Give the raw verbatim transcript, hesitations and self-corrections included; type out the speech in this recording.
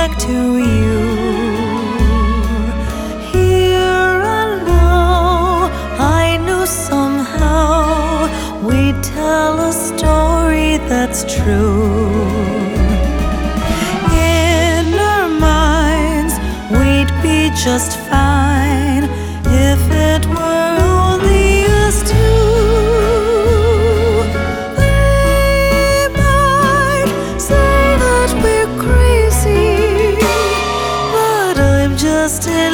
back to you. Here and now, I knew somehow we'd tell a story that's true. In our minds, we'd be just fine if it were only us two. They might say that we're crazy, but I'm just in